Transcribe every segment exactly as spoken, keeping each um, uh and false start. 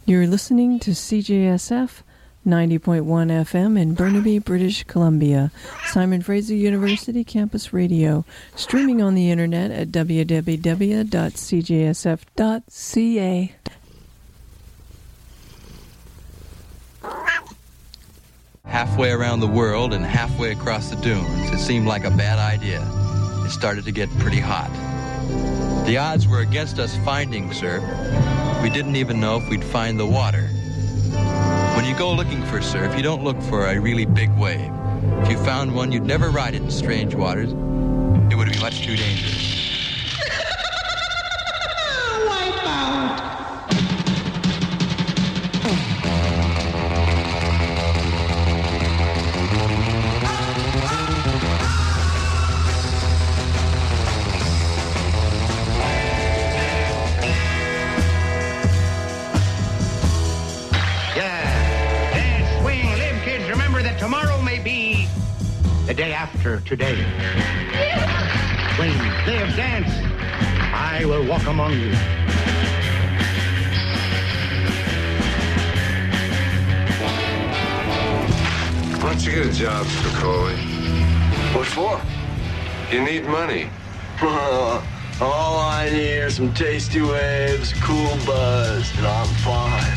You're listening to C J S F ninety point one F M in Burnaby, British Columbia, Simon Fraser University Campus Radio, streaming on the internet at w w w dot c j s f dot c a. Halfway around the world and halfway across the dunes, it seemed like a bad idea. It started to get pretty hot. The odds were against us finding surf. We didn't even know if we'd find the water. When you go looking for surf, you don't look for a really big wave. If you found one, you'd never ride it in strange waters. It would be much too dangerous. Wipe out! Tomorrow may be the day after today. When they have danced, I will walk among you. Why don't you get a job, Spicoli? What for? You need money. All I need are some tasty waves, a cool buzz, and I'm fine.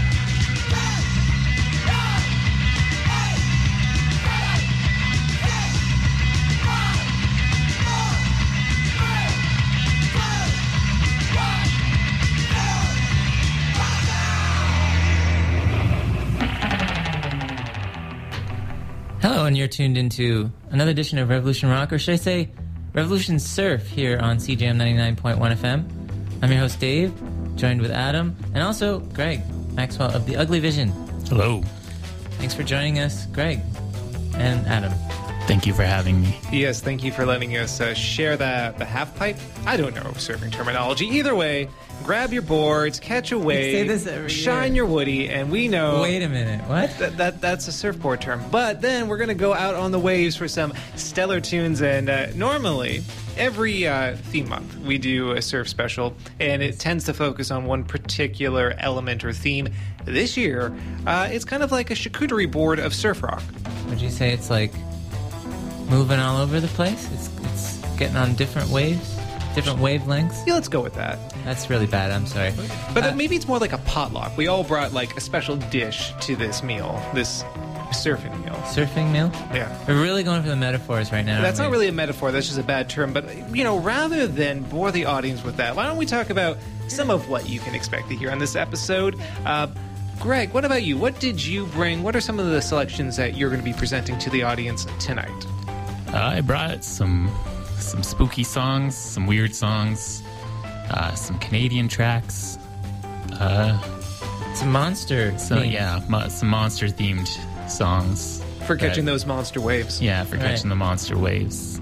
Hello, and you're tuned into another edition of Revolution Rock, or should I say Revolution Surf, here on C J M ninety-nine point one F M. I'm your host, Dave, joined with Adam, and also Greg Maxwell of The Ugly Vision. Hello. Thanks for joining us, Greg and Adam. Thank you for having me. Yes, thank you for letting us uh, share the, the half pipe. I don't know surfing terminology. Either way, grab your boards, catch a wave, say this every shine year. your woody, and we know... Wait a minute, what? That, that That's a surfboard term. But then we're going to go out on the waves for some stellar tunes, and uh, normally, every uh, theme month, we do a surf special, and it tends to focus on one particular element or theme. This year, uh, it's kind of like a charcuterie board of surf rock. Would you say it's like moving all over the place? It's it's getting on different waves? Different wavelengths? Yeah, let's go with that. That's really bad, I'm sorry. But uh, uh, maybe it's more like a potluck. We all brought like a special dish to this meal, this surfing meal. Surfing meal? Yeah. We're really going for the metaphors right now. That's not we? really a metaphor, that's just a bad term. But, you know, rather than bore the audience with that, why don't we talk about some of what you can expect to hear on this episode? Uh, Greg, what about you? What did you bring? What are some of the selections that you're going to be presenting to the audience tonight? Uh, I brought some some spooky songs, some weird songs, uh, some Canadian tracks. Uh, some monster So themed. yeah, mo- some monster-themed songs. For catching that, those monster waves. Yeah, for Right. catching the monster waves.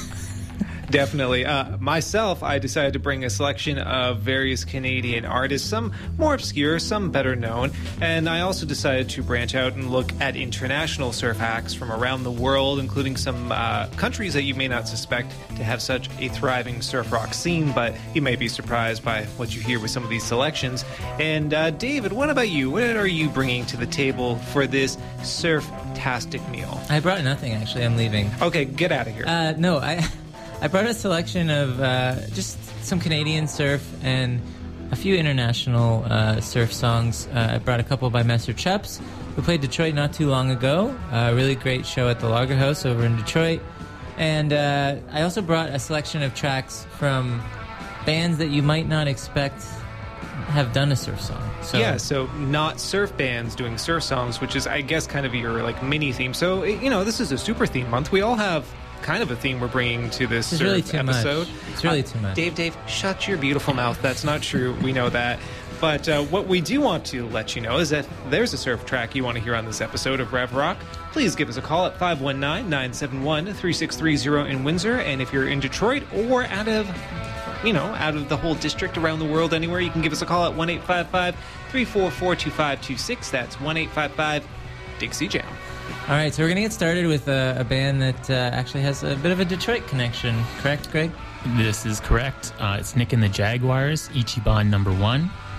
Definitely. Uh, myself, I decided to bring a selection of various Canadian artists, some more obscure, some better known, and I also decided to branch out and look at international surf acts from around the world, including some uh, countries that you may not suspect to have such a thriving surf rock scene, but you may be surprised by what you hear with some of these selections. And uh, David, what about you? What are you bringing to the table for this surf-tastic meal? I brought nothing, actually. I'm leaving. Okay, get out of here. Uh, no, I... I brought a selection of uh, just some Canadian surf and a few international uh, surf songs. Uh, I brought a couple by Messer Chups, who played Detroit not too long ago. A really great show at the Lager House over in Detroit. And uh, I also brought a selection of tracks from bands that you might not expect have done a surf song. So, yeah, so not surf bands doing surf songs, which is, I guess, kind of your like mini theme. So, you know, this is a super theme month. We all have kind of a theme we're bringing to this It's surf really too episode. much. It's really Uh, too much. Dave, Dave, shut your beautiful mouth. That's not true. We know that. But uh, what we do want to let you know is that there's a surf track you want to hear on this episode of Rev Rock. Please give us a call at five one nine, nine seven one, three six three zero in Windsor. And if you're in Detroit or out of, you know, out of the whole district, around the world, anywhere, you can give us a call at one eight five five, three four four, two five two six. That's one eight five five, Dixie Jam. All right, so we're going to get started with a, a band that uh, actually has a bit of a Detroit connection. Correct, Greg? This is correct. Uh, it's Nick and the Jaguars, Ichiban number one.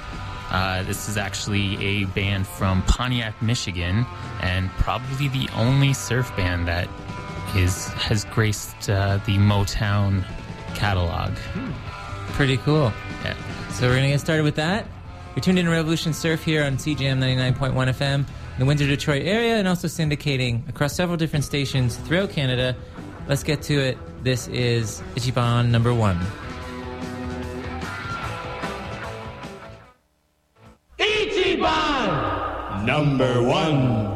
Uh, this is actually a band from Pontiac, Michigan, and probably the only surf band that is has graced uh, the Motown catalog. Pretty cool. Yeah. So we're going to get started with that. You're tuned in to Revolution Surf here on C J M ninety-nine point one F M in the Windsor, Detroit area, and also syndicating across several different stations throughout Canada. Let's get to it. This is Ichiban number one. Ichiban number one.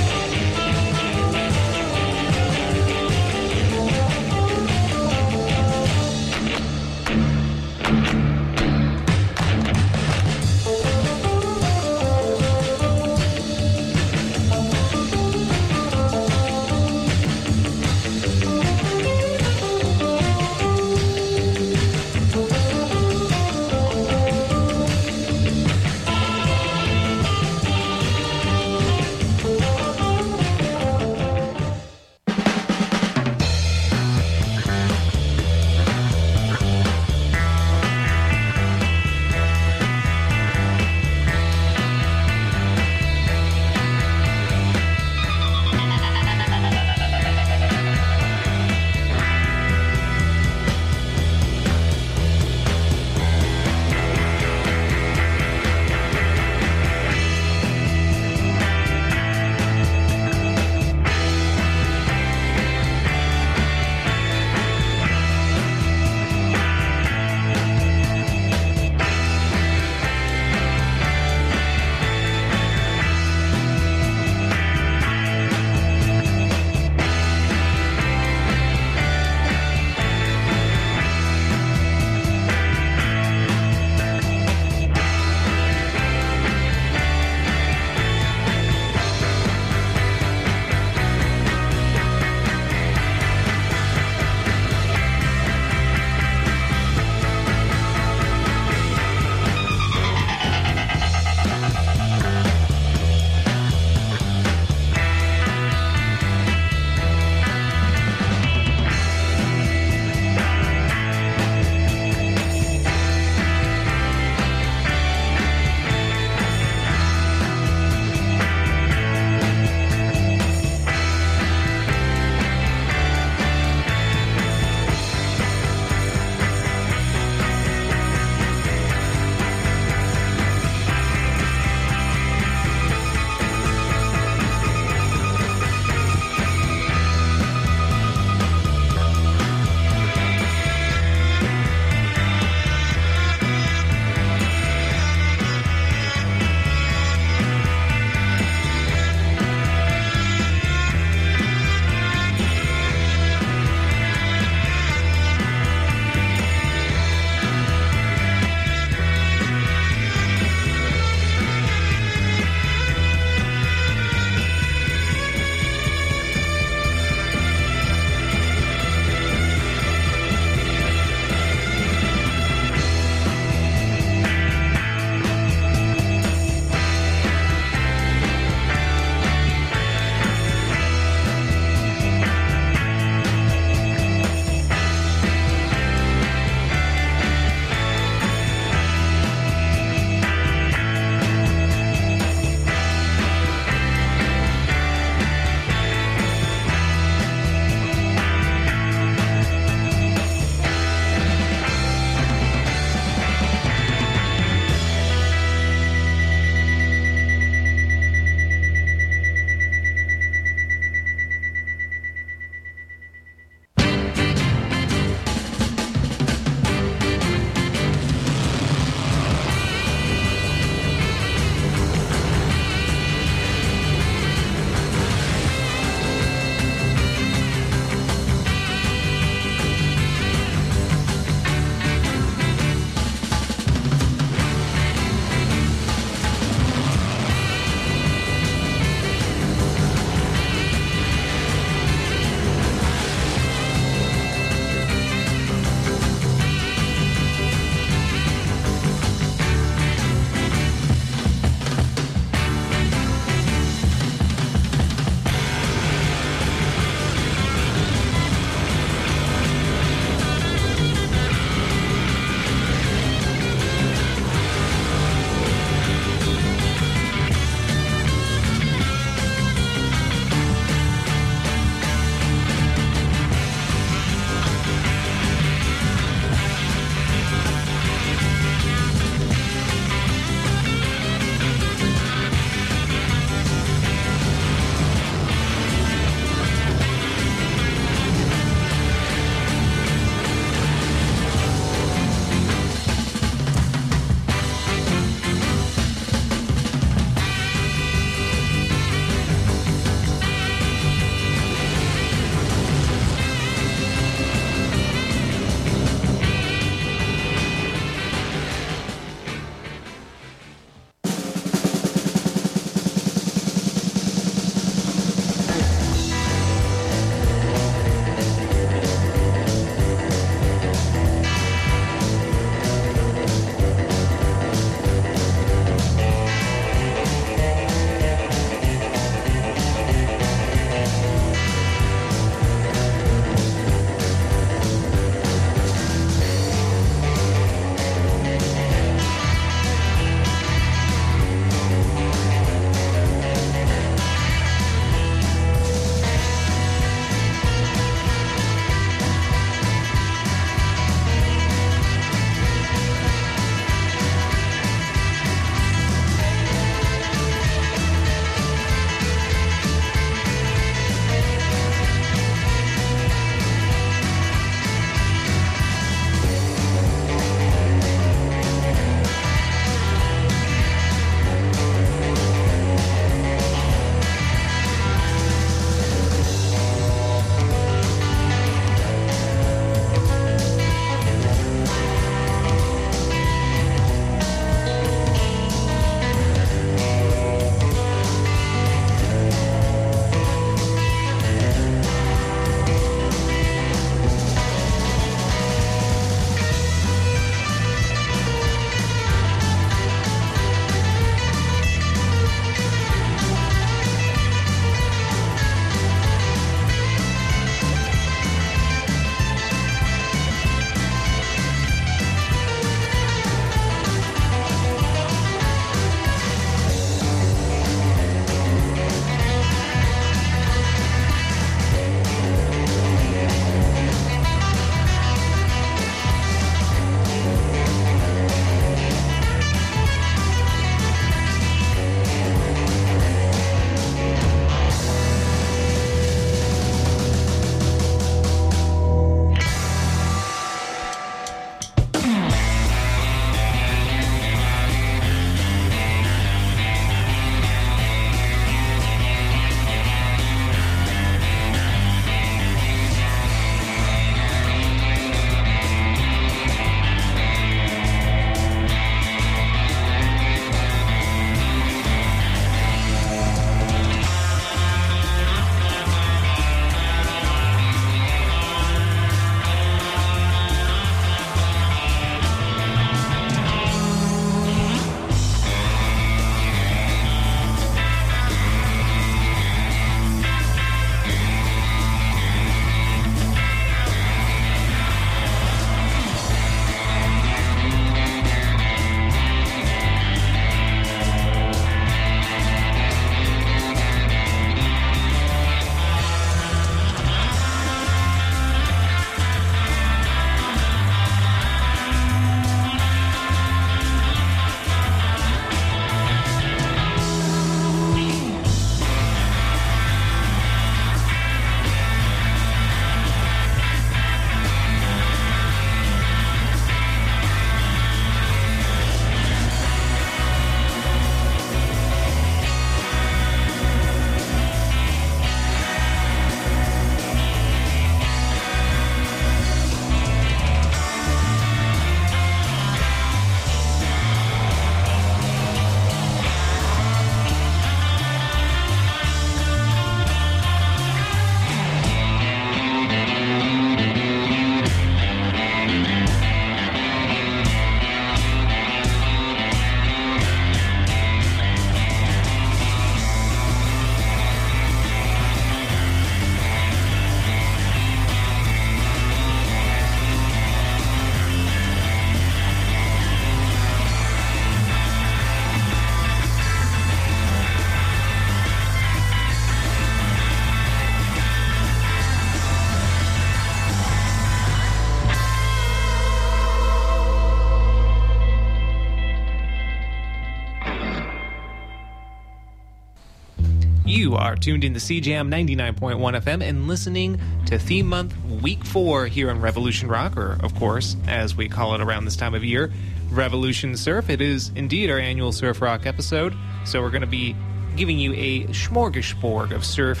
You are tuned in to C J M ninety-nine point one F M and listening to Theme Month Week four here on Revolution Rock, or, of course, as we call it around this time of year, Revolution Surf. It is indeed our annual surf rock episode, so we're going to be giving you a smorgasbord of surf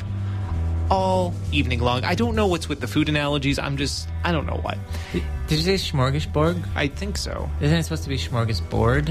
all evening long. I don't know what's with the food analogies. I'm just, I don't know what. Did, did you say smorgasbord? I think so. Isn't it supposed to be smorgasbord?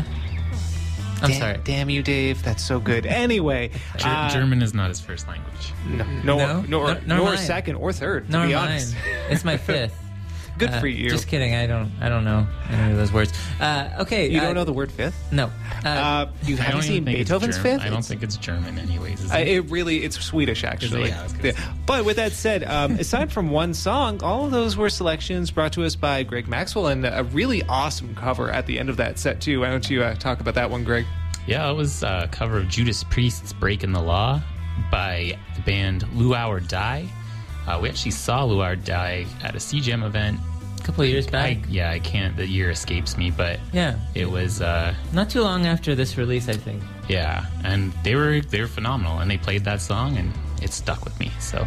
I'm damn, sorry. Damn you, Dave. That's so good. Anyway. Ger- uh, German is not his first language. No, nor, no? nor, no, nor nor second or third, to nor be mine. honest. It's my fifth. Good uh, for you. Just kidding. I don't I don't know any of those words. Uh, okay. You uh, don't know the word fifth? No. Uh, Uh, you I haven't don't seen even think it's Beethoven's German. fifth? I don't It's- think it's German anyways. Is Uh, it? it really, it's Swedish, actually. Yeah, I was gonna say. But with that said, um, aside from one song, all of those were selections brought to us by Greg Maxwell, and a really awesome cover at the end of that set, too. Why don't you uh, talk about that one, Greg? Yeah, it was a cover of Judas Priest's Breaking the Law by the band Luau or Die. Uh, we actually saw Luau or Die at a C J M event. a couple of years back. I, yeah, I can't, the year escapes me, but yeah. it was... Uh, Not too long after this release, I think. yeah, and they were they were phenomenal, and they played that song, and it stuck with me, so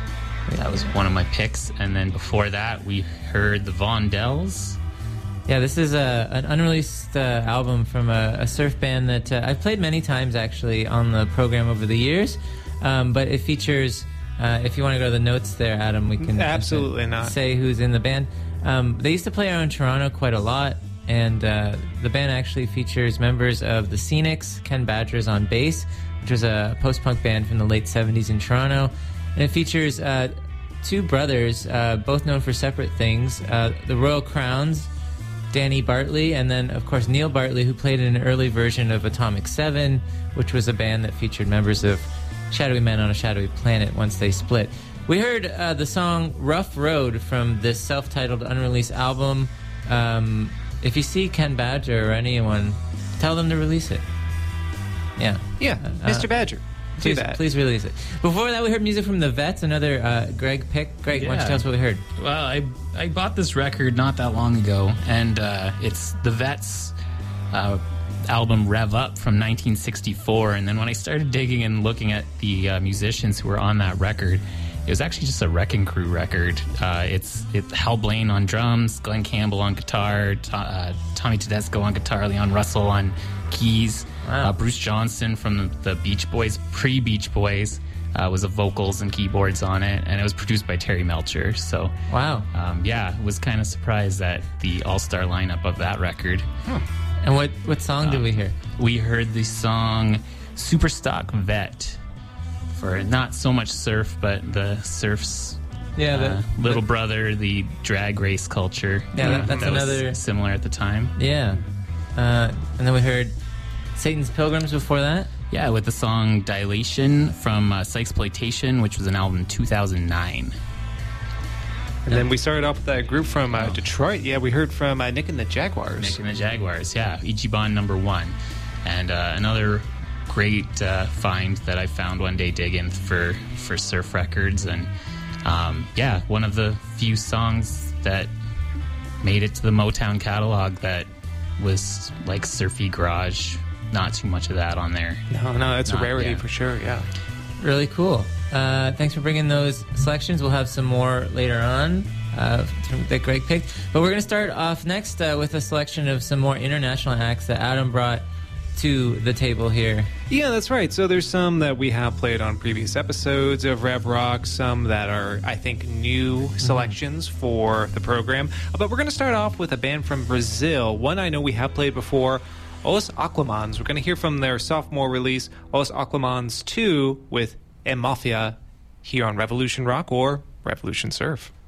that was one of my picks. And then before that, we heard the Vondells. Yeah, this is a, an unreleased uh, album from a, a surf band that uh, I've played many times, actually, on the program over the years. Um, but it features, uh, if you want to go to the notes there, Adam, we can Absolutely not. say who's in the band. Um, they used to play around Toronto quite a lot, and uh, the band actually features members of the Scenics, Ken Badgers on bass, which was a post-punk band from the late seventies in Toronto. And it features uh, two brothers, uh, both known for separate things, uh, the Royal Crowns, Danny Bartley, and then, of course, Neil Bartley, who played in an early version of Atomic Seven, which was a band that featured members of Shadowy Men on a Shadowy Planet once they split. We heard uh, the song Rough Road from this self-titled unreleased album. Um, if you see Ken Badger or anyone, tell them to release it. Yeah. Yeah, Uh, Mister Badger. Do Please, that. please release it. Before that, we heard music from the Vets, another uh, Greg pick. Greg, why don't you Yeah. tell us what we heard? Well, I I bought this record not that long ago, and uh, it's the Vets uh, album Rev Up from nineteen sixty-four. And then when I started digging and looking at the uh, musicians who were on that record, it was actually just a Wrecking Crew record. Uh, it's it's Hal Blaine on drums, Glenn Campbell on guitar, to, uh, Tommy Tedesco on guitar, Leon Russell on keys. Wow. Uh, Bruce Johnston from the Beach Boys, pre-Beach Boys, uh, was the vocals and keyboards on it, and it was produced by Terry Melcher. So, Wow. um, yeah, was kind of surprised at the all-star lineup of that record. And what, what song did we hear? We heard the song Superstock Vet for not so much surf, but the surf's Yeah, the- uh, little brother, the drag race culture. Yeah, that- that's that was another- similar at the time. Yeah. Uh, and then we heard Satan's Pilgrims before that. Yeah, with the song Dilation from uh, Sykesploitation, which was an album in two thousand nine. And then we started off with that group from uh, Detroit. Yeah, we heard from uh, Nick and the Jaguars. Nick and the Jaguars, yeah. Ichiban number one. And uh, another great uh, find that I found one day digging for, for surf records. And um, yeah, one of the few songs that made it to the Motown catalog that was like surfy garage. Not too much of that on there. No, no, that's Not- a rarity yeah. for sure, yeah. Really cool. Uh, thanks for bringing those selections. We'll have some more later on uh, that Greg picked. But we're going to start off next uh, with a selection of some more international acts that Adam brought to the table here. Yeah, that's right. So there's some that we have played on previous episodes of Rev Rock, some that are, I think, new selections for the program. But we're going to start off with a band from Brazil, one I know we have played before, Os Aquamans. We're going to hear from their sophomore release, Os Aquamans two, with M Mafia, here on Revolution Rock or Revolution Surf.